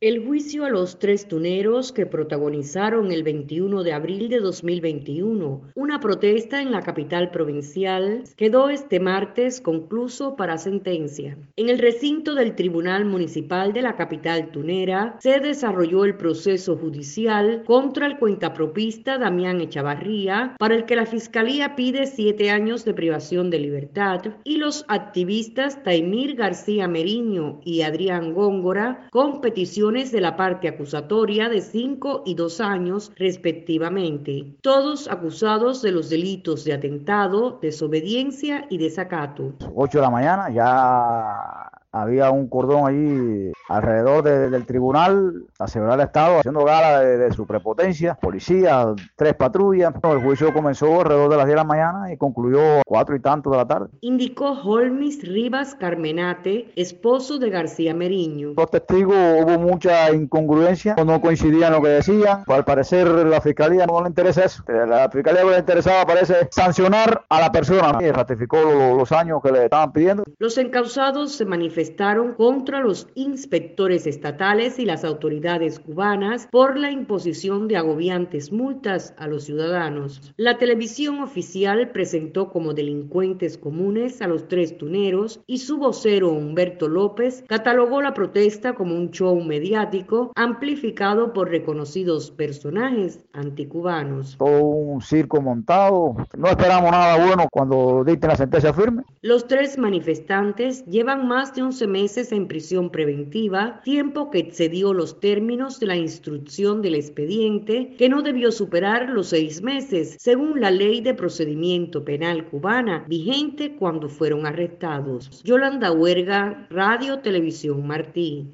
El juicio a los tres tuneros que protagonizaron el 21 de abril de 2021 una protesta en la capital provincial quedó este martes concluso para sentencia. En el recinto del Tribunal Municipal de la capital tunera se desarrolló el proceso judicial contra el cuentapropista Damián Echavarría, para el que la Fiscalía pide 7 años de privación de libertad, y los activistas Taimir García Meriño y Adrián Góngora, con peticiones de la parte acusatoria de 5 y 2 años respectivamente, todos acusados de los delitos de atentado, desobediencia y desacato. 8 de la mañana ya había un cordón allí alrededor del tribunal, la seguridad del Estado haciendo gala de su prepotencia, policía, 3 patrullas. El juicio comenzó alrededor de las 10 de la mañana y concluyó 4 y tanto de la tarde. Indicó Holmis Rivas Carmenate, esposo de García Meriño. Los testigos hubo mucha incongruencia, no coincidían en lo que decían. Al parecer la Fiscalía no le interesa eso. La Fiscalía lo que le interesaba parece sancionar a la persona, y ratificó los años que le estaban pidiendo. Los encausados se manifestaron contra los inspectores estatales y las autoridades cubanas por la imposición de agobiantes multas a los ciudadanos. La televisión oficial presentó como delincuentes comunes a los tres tuneros y su vocero Humberto López catalogó la protesta como un show mediático amplificado por reconocidos personajes anticubanos. Todo un circo montado. No esperamos nada bueno cuando dicten la sentencia firme. Los tres manifestantes llevan más de 11 meses en prisión preventiva, tiempo que excedió los términos de la instrucción del expediente, que no debió superar los 6 meses, según la Ley de Procedimiento Penal cubana, vigente cuando fueron arrestados. Yolanda Huerga, Radio Televisión Martí.